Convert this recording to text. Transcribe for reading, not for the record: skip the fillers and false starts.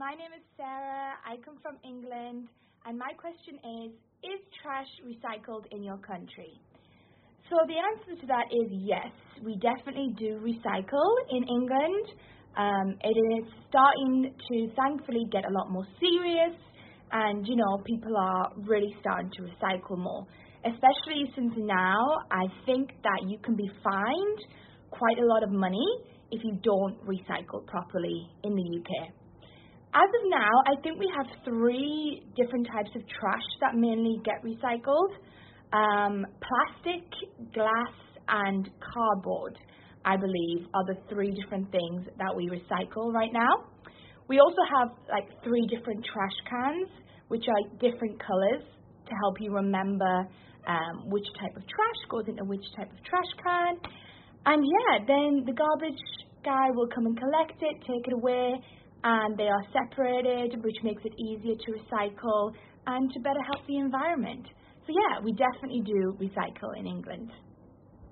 My name is Sarah. I come from England, and my question is trash recycled in your country? So the answer to that is yes. We definitely do recycle in England. It is starting to thankfully get a lot more serious, and people are really starting to recycle more, especially since now I think that you can be fined quite a lot of money if you don't recycle properly in the UK. As of now, I think we have 3 different types of trash that mainly get recycled. Plastic, glass, and cardboard, I believe, are the 3 different things that we recycle right now. We also have 3 different trash cans, which are different colors to help you remember which type of trash goes into which type of trash can. And then the garbage guy will come and collect it, take it away, and they are separated, which makes it easier to recycle and to better help the environment. So we definitely do recycle in England.